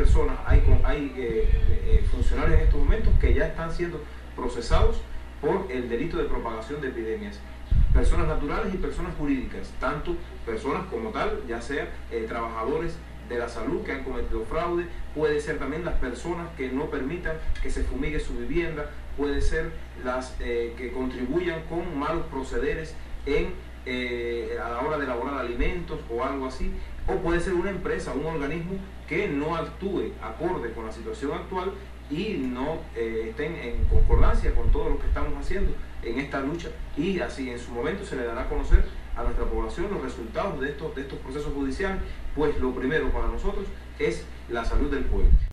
personas, hay funcionarios en estos momentos que ya están siendo procesados por el delito de propagación de epidemias. Personas naturales y personas jurídicas, tanto personas como tal, ya sea trabajadores de la salud que han cometido fraude, puede ser también las personas que no permitan que se fumigue su vivienda, puede ser las que contribuyan con malos procederes a la hora de elaborar alimentos o algo así, o puede ser una empresa, un organismo que no actúe acorde con la situación actual y no estén en concordancia con todo lo que estamos haciendo en esta lucha, y así en su momento se le dará a conocer a nuestra población los resultados de estos procesos judiciales, pues lo primero para nosotros es la salud del pueblo.